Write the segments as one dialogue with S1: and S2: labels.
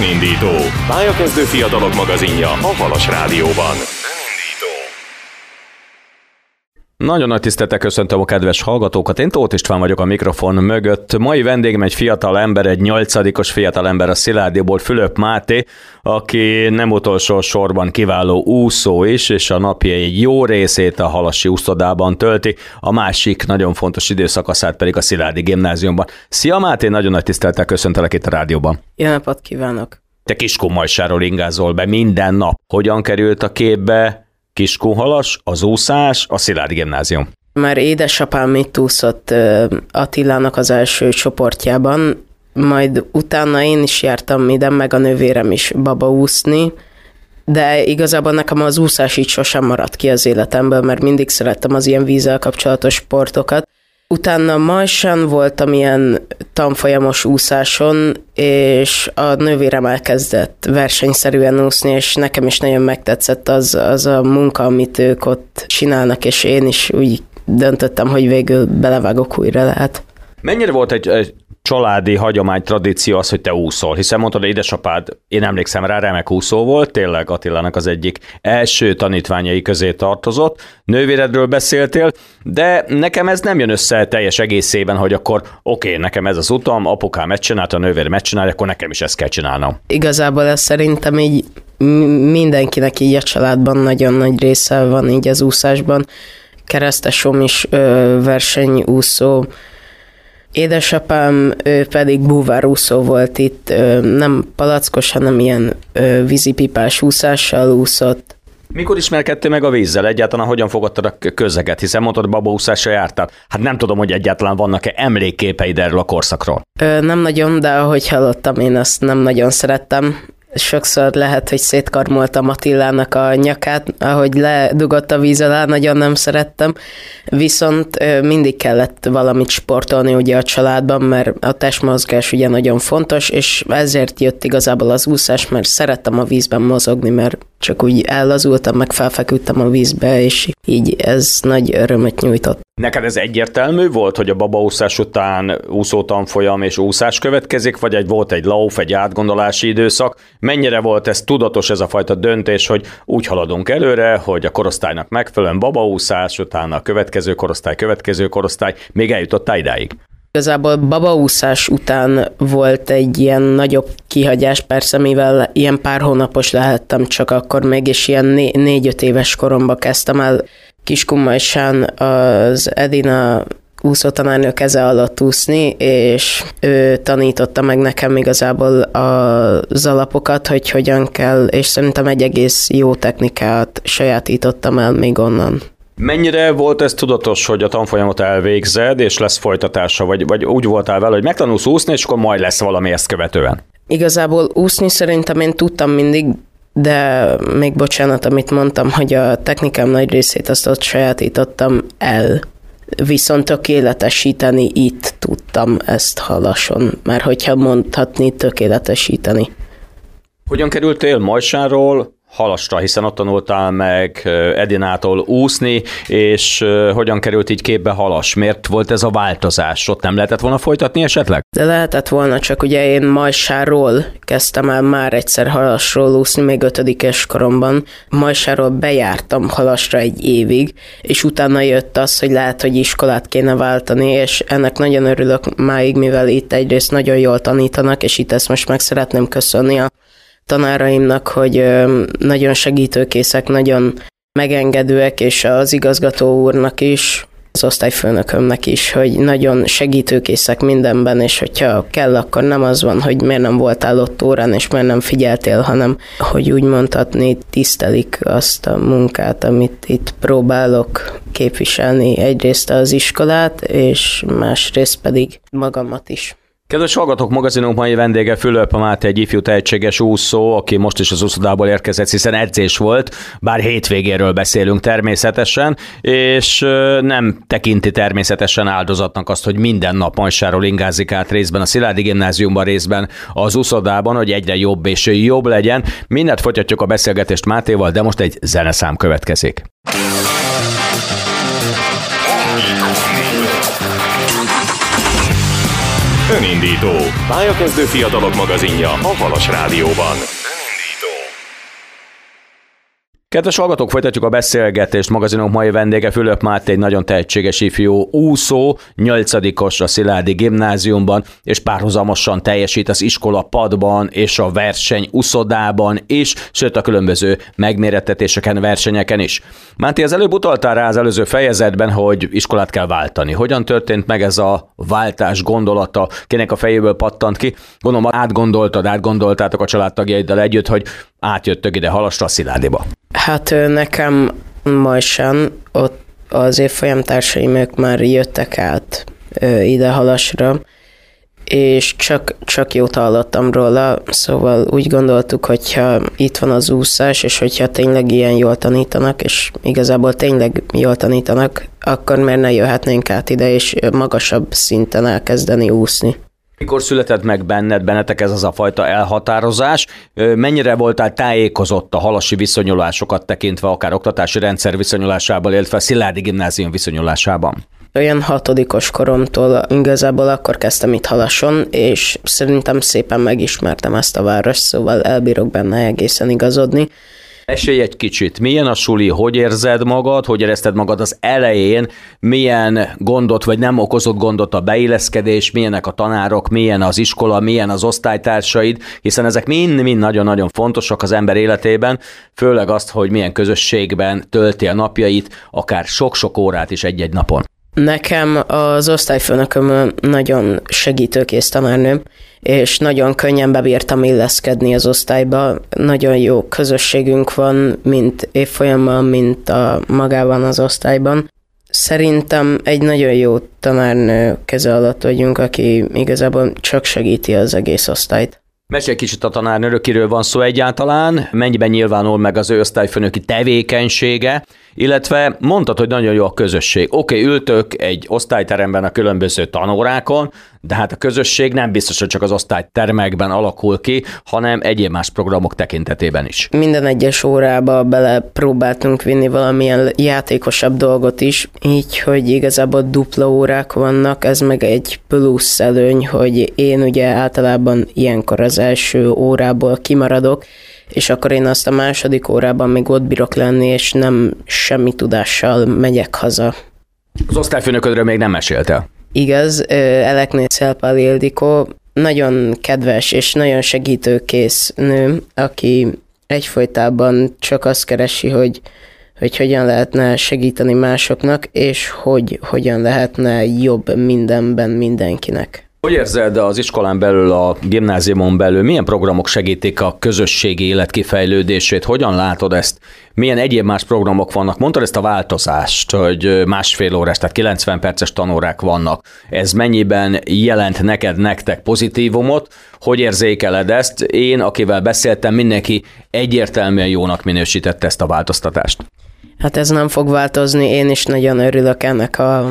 S1: Önindító. Pályakezdő fiatalok magazinja a Halas Rádióban.
S2: Nagyon nagy tisztelettel köszöntöm a kedves hallgatókat, én Tóth István vagyok a mikrofon mögött. Mai vendégem egy fiatal ember, egy 8-os fiatal ember a Szilágyiból, Fülöp Máté, aki nem utolsó sorban kiváló úszó is, és a napjai egy jó részét a halasi úszodában tölti, a másik nagyon fontos időszakaszát pedig a Szilágyi Gimnáziumban. Szia Máté, nagyon nagy tisztelettel köszöntelek itt a rádióban.
S3: Jó napot kívánok!
S2: Te Kiskunmajsáról ingázol be minden nap. Hogyan került a képbe Kiskunhalas, az úszás, a Szilágyi Gimnázium?
S3: Már édesapám itt úszott Attilának az első csoportjában, majd utána én is jártam ide, meg a nővérem is babaúszni, de igazából nekem az úszás így sosem maradt ki az életemből, mert mindig szerettem az ilyen vízzel kapcsolatos sportokat. Utána Majsán voltam ilyen tanfolyamos úszáson, és a nővérem elkezdett versenyszerűen úszni, és nekem is nagyon megtetszett az a munka, amit ők ott csinálnak, és én is úgy döntöttem, hogy végül belevágok újra lehet.
S2: Mennyire volt egy családi hagyomány, tradíció az, hogy te úszol? Hiszen mondtad, édesapád, én emlékszem rá, remek úszó volt, tényleg Attilának az egyik első tanítványai közé tartozott, nővéredről beszéltél, de nekem ez nem jön össze teljes egészében, hogy akkor oké, nekem ez az utam, apukám megcsinálta, a nővérem megcsinálja, akkor nekem is ezt kell csinálnom. Igazából
S3: ez szerintem így mindenkinek így a családban nagyon nagy része van így az úszásban. Keresztesom is versenyúszó, édesapám pedig búvárúszó volt itt, nem palackos, hanem ilyen vízipipás úszással úszott.
S2: Mikor ismerkedtél meg a vízzel? Egyáltalán hogyan fogadtad a közeget? Hiszen mondtad, babaúszásra jártál. Hát nem tudom, hogy egyáltalán vannak-e emlékképeid erről a korszakról.
S3: Nem nagyon, de ahogy hallottam, én azt nem nagyon szerettem. Sokszor lehet, hogy szétkarmoltam Attilának a nyakát, ahogy ledugott a víz alá, nagyon nem szerettem. Viszont mindig kellett valamit sportolni ugye a családban, mert a testmozgás ugye nagyon fontos, és ezért jött igazából az úszás, mert szerettem a vízben mozogni, mert csak úgy ellazultam, meg felfeküdtem a vízbe, és így ez nagy örömet nyújtott.
S2: Neked ez egyértelmű volt, hogy a babaúszás után úszótanfolyam és úszás következik, vagy volt egy lauf, egy átgondolási időszak? Mennyire volt ez tudatos, ez a fajta döntés, hogy úgy haladunk előre, hogy a korosztálynak megfelelően babaúszás, utána a következő korosztály, még eljutottál idáig?
S3: Igazából babaúszás után volt egy ilyen nagyobb kihagyás, persze, mivel ilyen pár hónapos lehettem csak akkor még, és ilyen 4-5 éves koromban kezdtem el Kiskunmajsán az Edina úszótanárnő keze alatt úszni, és ő tanította meg nekem igazából az alapokat, hogy hogyan kell, és szerintem egy egész jó technikát sajátítottam el még onnan.
S2: Mennyire volt ez tudatos, hogy a tanfolyamot elvégzed, és lesz folytatása, vagy úgy voltál vele, hogy megtanulsz úszni, és akkor majd lesz valami ezt követően?
S3: Igazából úszni szerintem én tudtam mindig, de még bocsánat, amit mondtam, hogy a technikám nagy részét azt ott sajátítottam el. Viszont tökéletesíteni itt tudtam ezt Halason, mert hogyha mondhatni, tökéletesíteni.
S2: Hogyan kerültél Majsánról Halasra, hiszen ott tanultál meg Edinától úszni, és hogyan került így képbe Halas? Miért volt ez a változás? Ott nem lehetett volna folytatni esetleg?
S3: De lehetett volna, csak ugye én Majsáról kezdtem el már egyszer Halasról úszni, még 5-es koromban. Majsáról bejártam Halasra egy évig, és utána jött az, hogy lehet, hogy iskolát kéne váltani, és ennek nagyon örülök máig, mivel itt egyrészt nagyon jól tanítanak, és itt ezt most meg szeretném köszönni a tanáraimnak, hogy nagyon segítőkészek, nagyon megengedőek, és az igazgató úrnak is, az osztályfőnökömnek is, hogy nagyon segítőkészek mindenben, és hogyha kell, akkor nem az van, hogy miért nem voltál ott órán, és miért nem figyeltél, hanem, hogy úgy mondhatni, tisztelik azt a munkát, amit itt próbálok képviselni, egyrészt az iskolát, és másrészt pedig magamat is.
S2: Kedves hallgatók, magazinunk mai vendége Fülöp Máté, egy ifjú tehetséges úszó, aki most is az úszodából érkezett, hiszen edzés volt, bár hétvégéről beszélünk természetesen, és nem tekinti természetesen áldozatnak azt, hogy minden nap Majsáról ingázik át, részben a Szilágyi Gimnáziumban, részben az úszodában, hogy egyre jobb és jobb legyen. Mindent folytatjuk a beszélgetést Mátéval, de most egy zeneszám következik.
S1: Önindító. Pályakezdő fiatalok magazinja a Halas Rádióban.
S2: Kedves hallgatók, folytatjuk a beszélgetést. Magazinunk mai vendége Fülöp Máté, egy nagyon tehetséges ifjú úszó, 8-os a Szilágyi Gimnáziumban, és párhuzamosan teljesít az iskola padban és a verseny úszodában is, sőt a különböző megmérettetéseken, versenyeken is. Máté, az előbb utaltál rá az előző fejezetben, hogy iskolát kell váltani. Hogyan történt meg ez a váltás gondolata? Kinek a fejéből pattant ki? Gondolom átgondoltátok a családtagjaiddal együtt, hogy átjöttök ide Halasra, a Szilárdiba.
S3: Hát nekem Majsán, ott az évfolyamtársaim ők már jöttek át ide Halasra, és csak jót hallottam róla, szóval úgy gondoltuk, hogyha itt van az úszás, és hogyha tényleg ilyen jól tanítanak, és igazából tényleg jól tanítanak, akkor miért ne jöhetnénk át ide, és magasabb szinten elkezdeni úszni.
S2: Mikor született meg bennetek ez az a fajta elhatározás? Mennyire voltál tájékozott a halasi viszonyulásokat tekintve, akár oktatási rendszer viszonyulásában, illetve a Szilágyi Gimnázium viszonyulásában?
S3: Olyan 6-os koromtól igazából akkor kezdtem itt Halason, és szerintem szépen megismertem ezt a várost, szóval elbírok benne egészen igazodni.
S2: Mesélj egy kicsit, milyen a suli, hogy érzed magad, hogy érezted magad az elején, milyen gondot vagy nem okozott gondot a beilleszkedés, milyenek a tanárok, milyen az iskola, milyen az osztálytársaid, hiszen ezek mind nagyon-nagyon fontosak az ember életében, főleg azt, hogy milyen közösségben tölti a napjait, akár sok-sok órát is egy-egy napon.
S3: Nekem az osztályfőnököm nagyon segítőkész tanárnőm, és nagyon könnyen bebírtam illeszkedni az osztályba. Nagyon jó közösségünk van, mint évfolyamban, mint magában az osztályban. Szerintem egy nagyon jó tanárnő keze alatt vagyunk, aki igazából csak segíti az egész osztályt.
S2: Mesélj kicsit a tanárnőről, kiről van szó egyáltalán, mennyiben nyilvánul meg az ő osztályfőnöki tevékenysége, illetve mondtad, hogy nagyon jó a közösség. Oké, ültök egy osztályteremben a különböző tanórákon, de hát a közösség nem biztos, hogy csak az osztálytermekben alakul ki, hanem egyéb más programok tekintetében is.
S3: Minden egyes órába bele próbáltunk vinni valamilyen játékosabb dolgot is, így, hogy igazából dupla órák vannak, ez meg egy plusz előny, hogy én ugye általában ilyenkor az első órából kimaradok, és akkor én azt a második órában még ott bírok lenni, és nem semmi tudással megyek haza.
S2: Az osztályfőnöködről még nem meséltél.
S3: Igaz, Elekné Szelpál Ildikó nagyon kedves és nagyon segítőkész nő, aki egyfolytában csak azt keresi, hogy hogyan lehetne segíteni másoknak, és hogy hogyan lehetne jobb mindenben mindenkinek.
S2: Hogy érzed az iskolán belül, a gimnáziumon belül, milyen programok segítik a közösségi élet kifejlődését? Hogyan látod ezt? Milyen egyéb más programok vannak? Mondtad ezt a változást, hogy másfél órás, tehát 90 perces tanórák vannak. Ez mennyiben jelent nektek pozitívumot? Hogy érzékeled ezt? Én, akivel beszéltem, mindenki egyértelműen jónak minősítette ezt a változtatást.
S3: Hát ez nem fog változni, én is nagyon örülök ennek a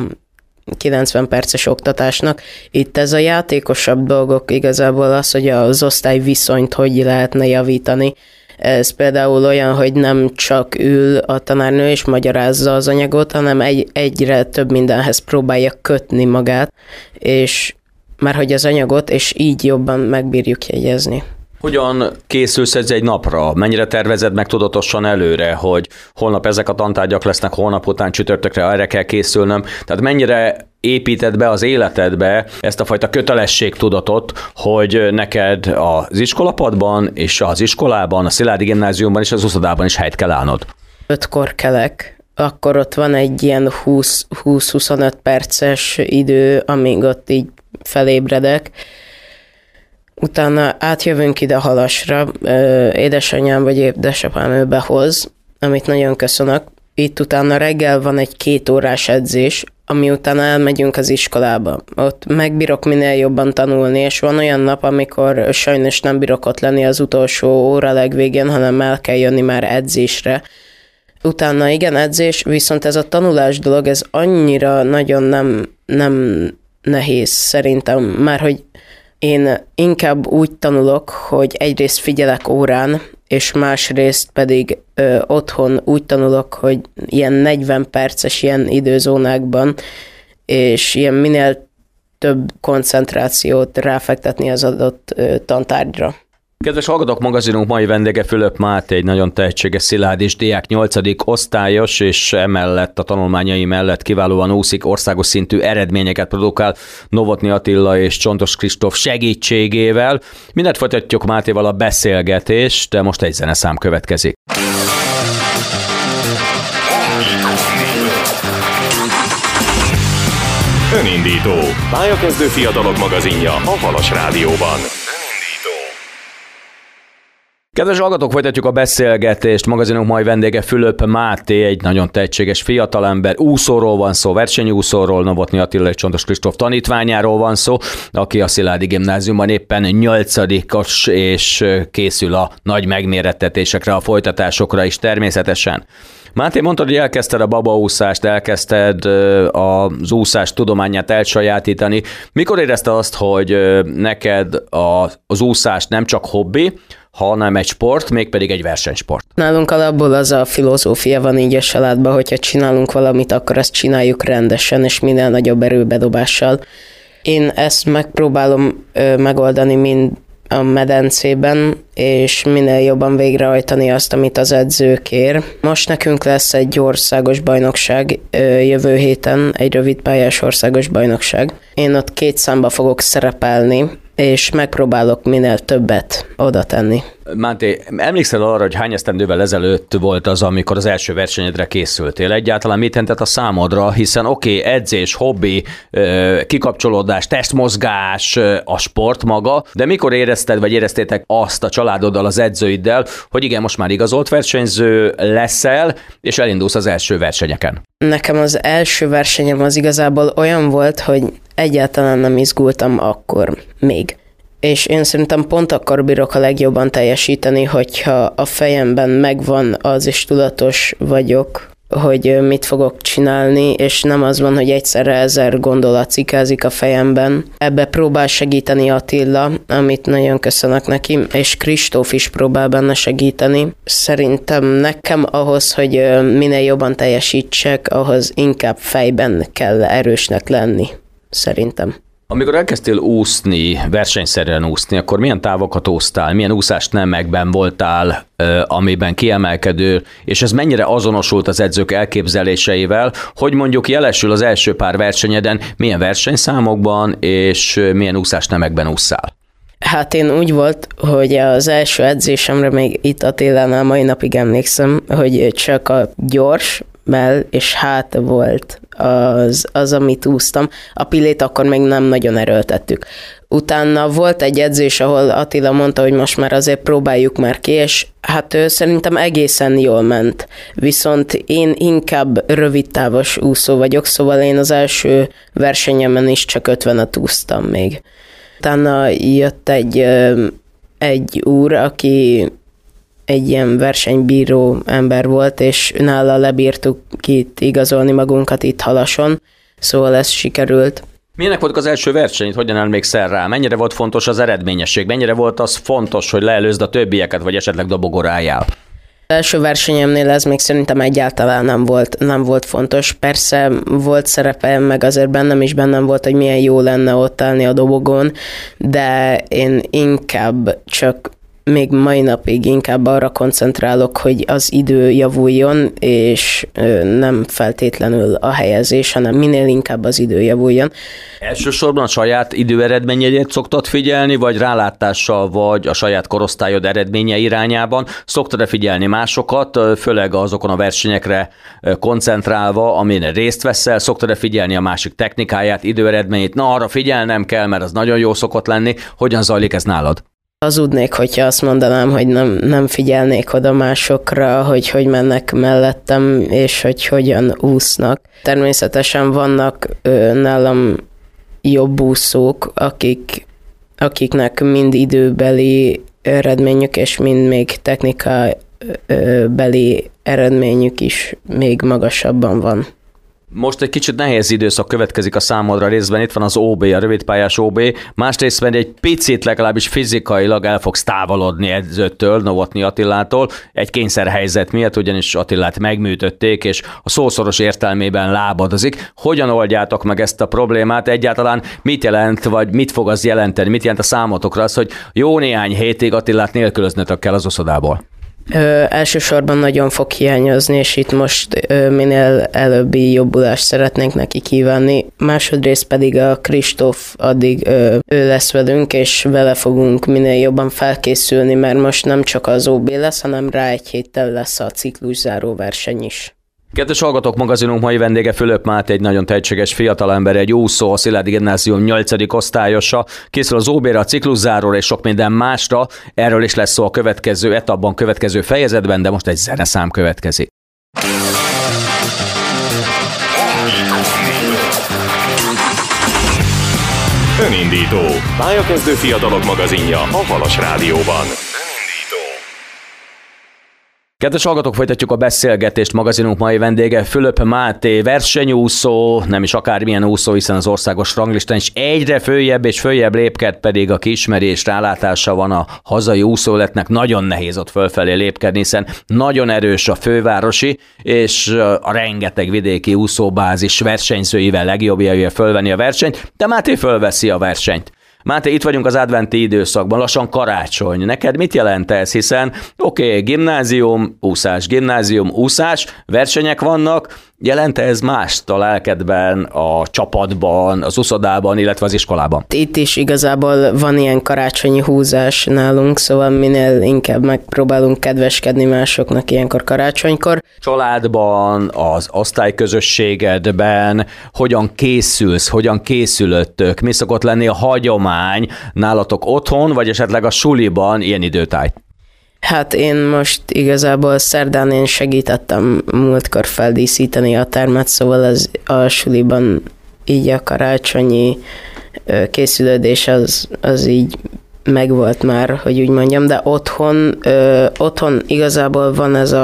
S3: 90 perces oktatásnak. Itt ez a játékosabb dolgok igazából az, hogy az osztály viszonyt hogy lehetne javítani. Ez például olyan, hogy nem csak ül a tanárnő és magyarázza az anyagot, hanem egyre több mindenhez próbálja kötni magát, és már hogy az anyagot, és így jobban megbírjuk jegyezni.
S2: Hogyan készülsz egy napra? Mennyire tervezed meg tudatosan előre, hogy holnap ezek a tantárgyak lesznek, holnap után csütörtökre erre kell készülnöm? Tehát mennyire építed be az életedbe ezt a fajta kötelességtudatot, hogy neked az iskolapadban és az iskolában, a Szilágyi Gimnáziumban és az úszodában is helyt kell állnod?
S3: 5-kor kelek, akkor ott van egy ilyen 20-25 perces idő, amíg ott így felébredek. Utána átjövünk ide Halasra, édesanyám vagy édesapám ő behoz, amit nagyon köszönök. Itt utána reggel van egy 2 órás edzés, ami utána elmegyünk az iskolába. Ott megbírok minél jobban tanulni, és van olyan nap, amikor sajnos nem bírok ott lenni az utolsó óra legvégén, hanem el kell jönni már edzésre. Utána igen, edzés, viszont ez a tanulás dolog, ez annyira nagyon nem nehéz szerintem, már hogy én inkább úgy tanulok, hogy egyrészt figyelek órán, és másrészt pedig otthon úgy tanulok, hogy ilyen 40 perces ilyen időzónákban, és ilyen minél több koncentrációt ráfektetni az adott tantárgyra.
S2: Kedves hallgatók, magazinunk mai vendége Fülöp Máté, egy nagyon tehetséges szilárdis diák, 8. osztályos, és emellett a tanulmányai mellett kiválóan úszik, országos szintű eredményeket produkál Novotny Attila és Csontos Kristóf segítségével. Mindent folytatjuk Mátéval a beszélgetést, de most egy zeneszám következik.
S1: Önindító. Pályakezdő fiatalok magazinja a Halas Rádióban.
S2: Kedves hallgatók, folytatjuk a beszélgetést. Magazinunk mai vendége Fülöp Máté, egy nagyon tehetséges fiatalember. Úszóról van szó, versenyúszóról, Novotny Attila és Csontos Kristóf tanítványáról van szó, aki a Szilágyi Gimnáziumban éppen 8-os, és készül a nagy megmérettetésekre, a folytatásokra is természetesen. Máté, mondtad, hogy elkezdted a babaúszást, elkezdted az úszás tudományát elsajátítani. Mikor érezted azt, hogy neked az úszás nem csak hobbi, hanem egy sport, mégpedig egy versenysport?
S3: Nálunk alapból az a filozófia van így a családban, hogyha csinálunk valamit, akkor ezt csináljuk rendesen, és minél nagyobb erőbedobással. Én ezt megpróbálom megoldani mind a medencében, és minél jobban végrehajtani azt, amit az edző kér. Most nekünk lesz egy országos bajnokság jövő héten, egy rövidpályás országos bajnokság. Én ott 2 számba fogok szerepelni, és megpróbálok minél többet oda tenni.
S2: Máté, emlékszel arra, hogy hány esztendővel ezelőtt volt az, amikor az első versenyedre készültél? Egyáltalán mit jelentett a számodra, hiszen edzés, hobbi, kikapcsolódás, testmozgás, a sport maga, de mikor érezted, vagy éreztétek azt a családoddal, az edzőiddel, hogy igen, most már igazolt versenyző leszel, és elindulsz az első versenyeken?
S3: Nekem az első versenyem az igazából olyan volt, hogy egyáltalán nem izgultam akkor még. És én szerintem pont akkor bírok a legjobban teljesíteni, hogyha a fejemben megvan az, és tudatos vagyok, hogy mit fogok csinálni, és nem az van, hogy egyszerre 1000 gondolat cikázik a fejemben. Ebbe próbál segíteni Attila, amit nagyon köszönök neki, és Kristóf is próbál benne segíteni. Szerintem nekem ahhoz, hogy minél jobban teljesítsek, ahhoz inkább fejben kell erősnek lenni, szerintem.
S2: Amikor elkezdtél úszni, versenyszerűen úszni, akkor milyen távokat úsztál, milyen úszásnemekben voltál, amiben kiemelkedő, és ez mennyire azonosult az edzők elképzeléseivel, hogy mondjuk jelesül az első pár versenyeden, milyen versenyszámokban és milyen úszásnemekben ússzál?
S3: Hát én úgy volt, hogy az első edzésemre még itt Attilánál mai napig emlékszem, hogy csak a gyors, mell és hát volt az, amit úsztam. A pillét akkor még nem nagyon erőltettük. Utána volt egy edzés, ahol Attila mondta, hogy most már azért próbáljuk már ki, és hát szerintem egészen jól ment. Viszont én inkább rövidtávos úszó vagyok, szóval én az első versenyemen is csak 50-et úsztam még. Utána jött egy úr, aki egy ilyen versenybíró ember volt, és nála lebírtuk itt igazolni magunkat itt Halason, szóval ez sikerült.
S2: Milyenek voltak az első versenyt, hogyan emlékszel rá? Mennyire volt fontos az eredményesség? Mennyire volt az fontos, hogy leelőzd a többieket, vagy esetleg dobogoráljál?
S3: Az első versenyemnél ez még szerintem egyáltalán nem volt fontos. Persze volt szerepe, meg azért bennem volt, hogy milyen jó lenne ott állni a dobogón, de én inkább csak még mai napig inkább arra koncentrálok, hogy az idő javuljon, és nem feltétlenül a helyezés, hanem minél inkább az idő javuljon.
S2: Elsősorban a saját időeredményeit szoktad figyelni, vagy rálátással vagy a saját korosztályod eredménye irányában? Szoktad-e figyelni másokat, főleg azokon a versenyekre koncentrálva, amin részt veszel? Szoktad-e figyelni a másik technikáját, időeredményét? Na, arra figyelnem kell, mert az nagyon jó szokott lenni. Hogyan zajlik ez nálad?
S3: Hazudnék, hogyha azt mondanám, hogy nem figyelnék oda másokra, hogy mennek mellettem, és hogy hogyan úsznak. Természetesen vannak nálam jobb úszók, akiknek mind időbeli eredményük, és mind még technikabeli eredményük is még magasabban van.
S2: Most egy kicsit nehéz időszak következik a számodra, részben itt van az OB, a rövidpályás OB, másrészt pedig egy picit legalábbis fizikailag el fogsz távolodni edzőtől, Novotny Attilától, egy kényszerhelyzet miatt, ugyanis Attilát megműtötték, és a szószoros értelmében lábadozik. Hogyan oldjátok meg ezt a problémát? Egyáltalán mit jelent, vagy mit fog az jelenteni? Mit jelent a számotokra az, hogy jó néhány hétig Attilát nélkülöznötök kell az oszodából?
S3: Elsősorban nagyon fog hiányozni, és itt most minél előbbi jobbulást szeretnénk neki kívánni. Másodrészt pedig a Kristóf addig ő lesz velünk, és vele fogunk minél jobban felkészülni, mert most nem csak az OB lesz, hanem rá egy héttel lesz a cikluszáró verseny is.
S2: Kedves hallgatók, magazinunk mai vendége Fülöp Máté, egy nagyon tehetséges fiatalember, egy úszó, a Szilágyi Gimnázium 8. osztályosa, készül az OB-re, a cikluszáróra és sok minden másra. Erről is lesz szó a következő etapban, következő fejezetben, de most egy zeneszám következik.
S1: Önindító. Pályakezdő fiatalok magazinja a Halas Rádióban.
S2: Kedves hallgatók, folytatjuk a beszélgetést. Magazinunk mai vendége Fülöp Máté, versenyúszó, nem is akármilyen úszó, hiszen az országos ranglistán is egyre följebb és följebb lépked, pedig a kiismerés rálátása van a hazai úszóletnek. Nagyon nehéz ott fölfelé lépkedni, hiszen nagyon erős a fővárosi, és a rengeteg vidéki úszóbázis versenyzőivel, legjobbjaival fölvenni a versenyt, de Máté fölveszi a versenyt. Máté, itt vagyunk az adventi időszakban, lassan karácsony. Neked mit jelent ez? Hiszen gimnázium, úszás, versenyek vannak. Jelent ez mást a lelkedben, a csapatban, az úszodában, illetve az iskolában?
S3: Itt is igazából van ilyen karácsonyi húzás nálunk, szóval minél inkább megpróbálunk kedveskedni másoknak ilyenkor karácsonykor.
S2: Családban, az osztályközösségedben hogyan készülsz, hogyan készülöttök? Mi szokott lenni a hagyomány nálatok otthon, vagy esetleg a suliban ilyen időtájt?
S3: Hát én most igazából szerdán én segítettem múltkor feldíszíteni a termet, szóval a suliban így a karácsonyi készülődés az így megvolt már, hogy úgy mondjam, de otthon igazából van ez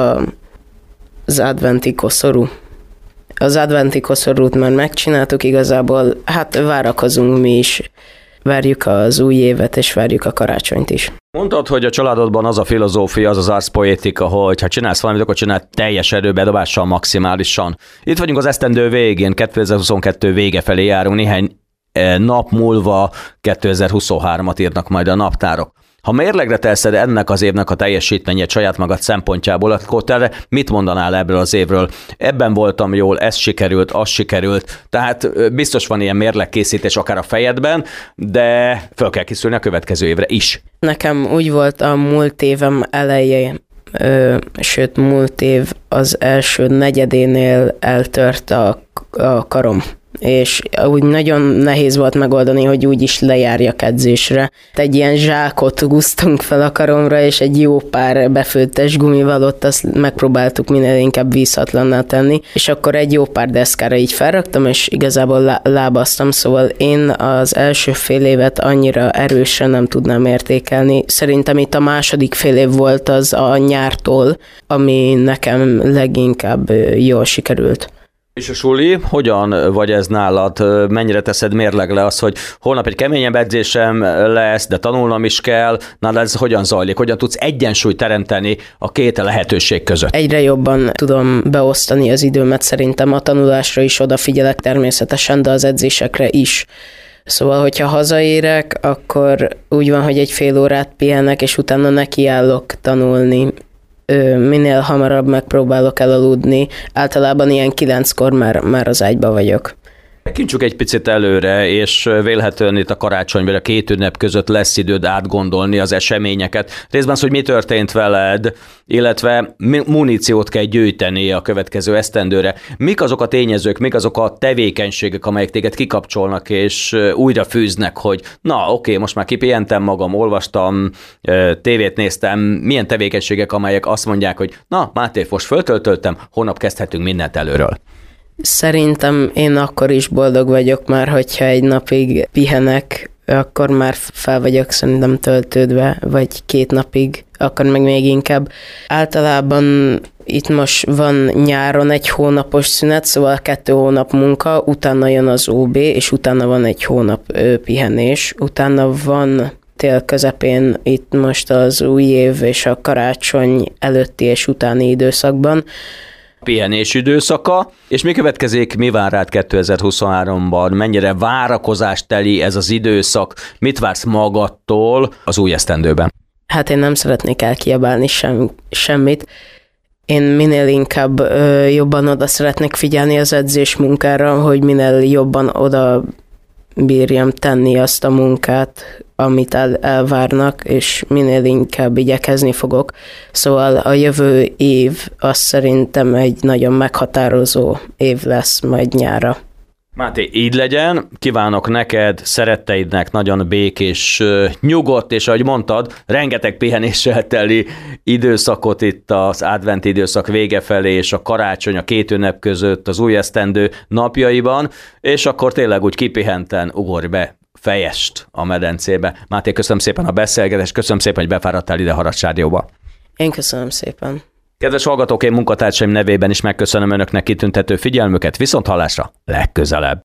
S3: az adventi koszorú. Az adventi koszorút már megcsináltuk igazából, hát várakozunk mi is. Várjuk az új évet, és várjuk a karácsonyt is.
S2: Mondtad, hogy a családodban az a filozófia, az az ars poetica, hogy ha csinálsz valamit, akkor csinálj teljes erőbedobással, maximálisan. Itt vagyunk az esztendő végén, 2022 vége felé járunk, néhány nap múlva 2023-at írnak majd a naptárok. Ha mérlegre teszed ennek az évnek a teljesítményét saját magad szempontjából, akkor te mit mondanál ebből az évről? Ebben voltam jól, ez sikerült, az sikerült. Tehát biztos van ilyen mérlegkészítés akár a fejedben, de fel kell készülni a következő évre is.
S3: Nekem úgy volt a múlt évem elején, sőt múlt év az első negyedénél eltört a karom. És úgy nagyon nehéz volt megoldani, hogy úgy is lejárjak edzésre. Egy ilyen zsákot húztunk fel a karomra, és egy jó pár befőttes gumival ott azt megpróbáltuk minél inkább vízhatlanná tenni, és akkor egy jó pár deszkára így felraktam, és igazából lábaztam, szóval én az első fél évet annyira erősen nem tudnám értékelni. Szerintem itt a második fél év volt az a nyártól, ami nekem leginkább jól sikerült.
S2: És a suli, hogyan vagy ez nálad? Mennyire teszed mérlegre az, hogy holnap egy keményebb edzésem lesz, de tanulnom is kell? Nálad ez hogyan zajlik? Hogyan tudsz egyensúlyt teremteni a két lehetőség között?
S3: Egyre jobban tudom beosztani az időmet, szerintem a tanulásra is odafigyelek természetesen, de az edzésekre is. Szóval, hogyha hazaérek, akkor úgy van, hogy egy fél órát pihenek, és utána nekiállok tanulni. Minél hamarabb megpróbálok elaludni. Általában ilyen 9-kor már az ágyba vagyok.
S2: Tekintsük egy picit előre, és vélhetően itt a karácsony vagy a két ünnep között lesz időd átgondolni az eseményeket. Részben az, hogy mi történt veled, illetve muníciót kell gyűjteni a következő esztendőre. Mik azok a tényezők, mik azok a tevékenységek, amelyek téged kikapcsolnak, és újra fűznek, hogy most már kipihentem magam, olvastam, tévét néztem, milyen tevékenységek, amelyek azt mondják, hogy Máté, most föltöltöttem, holnap kezdhetünk mindent előről.
S3: Szerintem én akkor is boldog vagyok már, hogyha egy napig pihenek, akkor már fel vagyok szerintem töltődve, vagy 2 napig, akkor meg még inkább. Általában Itt most van nyáron egy hónapos szünet, szóval 2 hónap munka, utána jön az OB, és utána van egy hónap pihenés, utána van tél közepén itt most az új év és a karácsony előtti és utáni időszakban.
S2: Pihenés időszaka, és mi következik, mi vár rád 2023-ban, mennyire várakozásteli ez az időszak, mit vársz magadtól az új esztendőben?
S3: Hát én nem szeretnék elkiabálni semmit. Én minél inkább jobban oda szeretnék figyelni az edzés munkára, hogy minél jobban oda bírjam tenni azt a munkát, amit elvárnak, és minél inkább igyekezni fogok. Szóval a jövő év azt szerintem egy nagyon meghatározó év lesz majd nyára.
S2: Máté, így legyen, kívánok neked, szeretteidnek nagyon békés, nyugodt, és ahogy mondtad, rengeteg pihenéssel teli időszakot itt az adventi időszak vége felé, és a karácsony, a 2 ünnep között, az új esztendő napjaiban, és akkor tényleg úgy kipihenten ugorj be fejest a medencébe. Máté, köszönöm szépen a beszélgetést, köszönöm szépen, hogy befáradtál ide Haras Rádióba.
S3: Én köszönöm szépen.
S2: Kedves hallgatók, én munkatársaim nevében is megköszönöm önöknek kitüntető figyelmüket, viszont hallásra legközelebb.